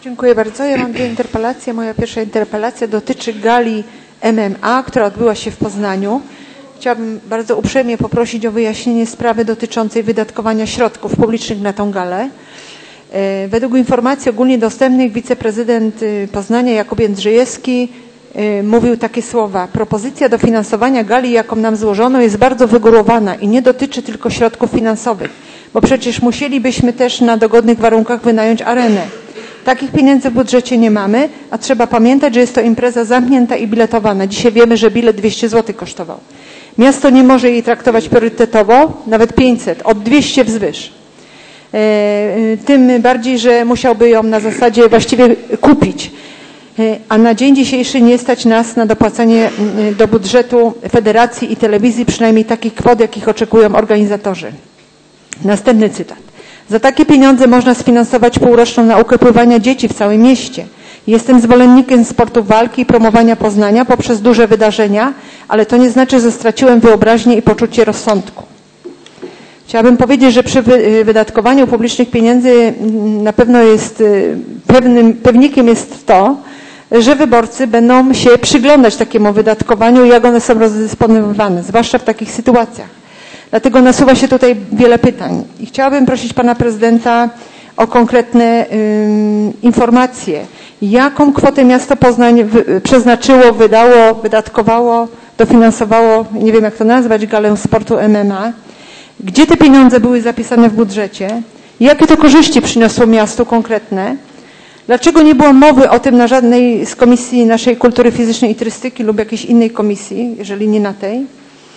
Dziękuję bardzo. Ja mam dwie interpelacje. Moja pierwsza interpelacja dotyczy gali MMA, która odbyła się w Poznaniu. Chciałabym bardzo uprzejmie poprosić o wyjaśnienie sprawy dotyczącej wydatkowania środków publicznych na tą galę. Według informacji ogólnie dostępnych wiceprezydent Poznania Jakub Jędrzejewski mówił takie słowa: propozycja dofinansowania gali, jaką nam złożono, jest bardzo wygórowana i nie dotyczy tylko środków finansowych, bo przecież musielibyśmy też na dogodnych warunkach wynająć arenę. Takich pieniędzy w budżecie nie mamy, a trzeba pamiętać, że jest to impreza zamknięta i biletowana. Dzisiaj wiemy, że bilet 200 zł kosztował. Miasto nie może jej traktować priorytetowo, nawet 500, od 200 wzwyż. Tym bardziej, że musiałby ją na zasadzie właściwie kupić. A na dzień dzisiejszy nie stać nas na dopłacanie do budżetu federacji i telewizji przynajmniej takich kwot, jakich oczekują organizatorzy. Następny cytat. Za takie pieniądze można sfinansować półroczną naukę pływania dzieci w całym mieście. Jestem zwolennikiem sportu walki i promowania Poznania poprzez duże wydarzenia, ale to nie znaczy, że straciłem wyobraźnię i poczucie rozsądku. Chciałabym powiedzieć, że przy wydatkowaniu publicznych pieniędzy na pewno jest pewnikiem jest to, że wyborcy będą się przyglądać takiemu wydatkowaniu i jak one są rozdysponowywane, zwłaszcza w takich sytuacjach. Dlatego nasuwa się tutaj wiele pytań. I chciałabym prosić pana prezydenta o konkretne informacje. Jaką kwotę miasto Poznań przeznaczyło, wydało, wydatkowało, dofinansowało, nie wiem jak to nazwać, galę sportu MMA? Gdzie te pieniądze były zapisane w budżecie? Jakie to korzyści przyniosło miastu konkretne? Dlaczego nie było mowy o tym na żadnej z komisji naszej kultury fizycznej i turystyki lub jakiejś innej komisji, jeżeli nie na tej?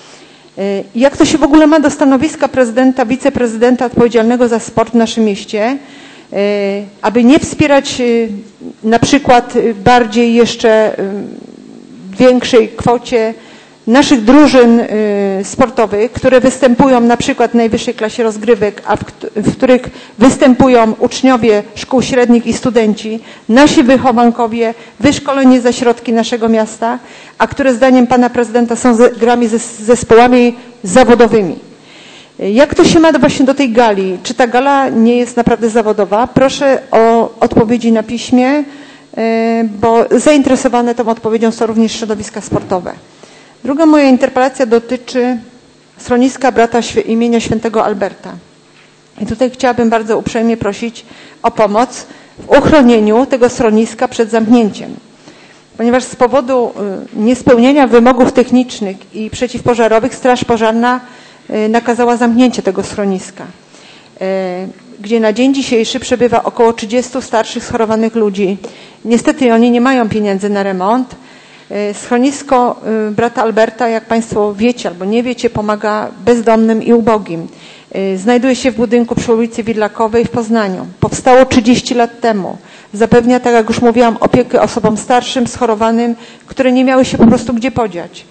Jak to się w ogóle ma do stanowiska prezydenta, wiceprezydenta odpowiedzialnego za sport w naszym mieście, aby nie wspierać na przykład bardziej jeszcze większej kwocie naszych drużyn sportowych, które występują na przykład w najwyższej klasie rozgrywek, a w których występują uczniowie szkół średnich i studenci, nasi wychowankowie, wyszkoleni ze środki naszego miasta, a które zdaniem pana prezydenta są grami ze zespołami zawodowymi. Jak to się ma właśnie do tej gali? Czy ta gala nie jest naprawdę zawodowa? Proszę o odpowiedzi na piśmie, bo zainteresowane tą odpowiedzią są również środowiska sportowe. Druga moja interpelacja dotyczy schroniska brata imienia świętego Alberta. I tutaj chciałabym bardzo uprzejmie prosić o pomoc w uchronieniu tego schroniska przed zamknięciem. Ponieważ z powodu niespełnienia wymogów technicznych i przeciwpożarowych Straż Pożarna nakazała zamknięcie tego schroniska, gdzie na dzień dzisiejszy przebywa około 30 starszych schorowanych ludzi. Niestety oni nie mają pieniędzy na remont. Schronisko brata Alberta, jak państwo wiecie albo nie wiecie, pomaga bezdomnym i ubogim. Znajduje się w budynku przy ulicy Widlakowej w Poznaniu. Powstało 30 lat temu. Zapewnia, tak jak już mówiłam, opiekę osobom starszym, schorowanym, które nie miały się po prostu gdzie podziać.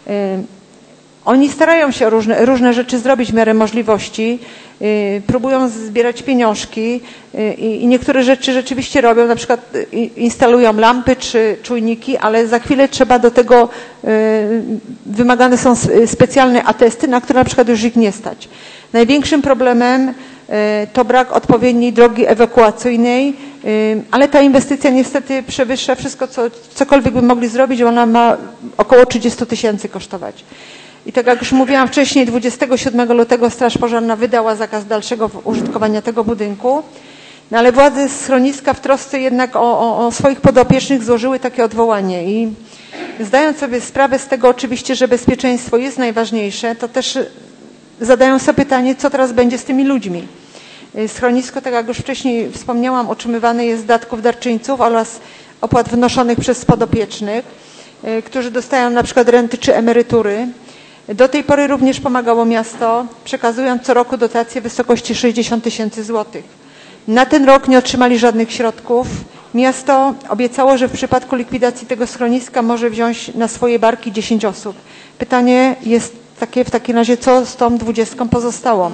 Oni starają się różne rzeczy zrobić w miarę możliwości, próbują zbierać pieniążki i niektóre rzeczy rzeczywiście robią, na przykład instalują lampy czy czujniki, ale za chwilę trzeba do tego, wymagane są specjalne atesty, na które na przykład już ich nie stać. Największym problemem to brak odpowiedniej drogi ewakuacyjnej, ale ta inwestycja niestety przewyższa wszystko, cokolwiek by mogli zrobić, ona ma około 30 000 kosztować. I tak jak już mówiłam wcześniej, 27 lutego Straż Pożarna wydała zakaz dalszego użytkowania tego budynku, no ale władze schroniska w trosce jednak o swoich podopiecznych złożyły takie odwołanie i zdając sobie sprawę z tego oczywiście, że bezpieczeństwo jest najważniejsze, to też zadają sobie pytanie, co teraz będzie z tymi ludźmi. Schronisko, tak jak już wcześniej wspomniałam, utrzymywane jest z datków darczyńców oraz opłat wnoszonych przez podopiecznych, którzy dostają na przykład renty czy emerytury. Do tej pory również pomagało miasto, przekazując co roku dotacje w wysokości 60 000 złotych. Na ten rok nie otrzymali żadnych środków. Miasto obiecało, że w przypadku likwidacji tego schroniska może wziąć na swoje barki 10 osób. Pytanie jest takie w takim razie, co z tą 20 pozostałą?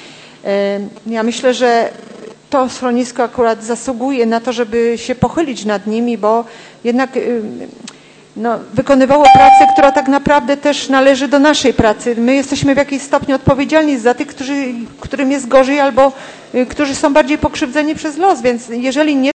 Ja myślę, że to schronisko akurat zasługuje na to, żeby się pochylić nad nimi, bo jednak wykonywało pracę, która tak naprawdę też należy do naszej pracy. My jesteśmy w jakimś stopniu odpowiedzialni za tych, którym jest gorzej albo którzy są bardziej pokrzywdzeni przez los, więc jeżeli nie